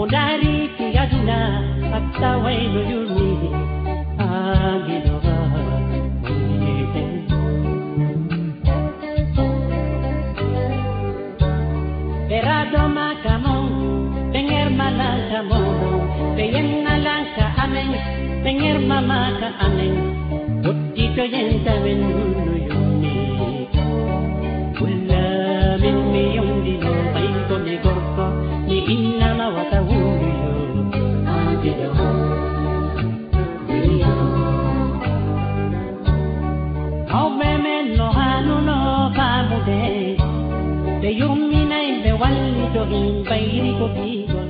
Mondari tiyaduna attawai no yumi aginoha moyete Erado makamo tenger malakamo Peyen nalanka amen tenger mamaka amen Uttito yenta menunu yumi Ulla minni yundi no paiko ni gorko ni inna mawata wuyo aginoha no hanu no pamude te yumi na imbe walli to imbairi ko bigo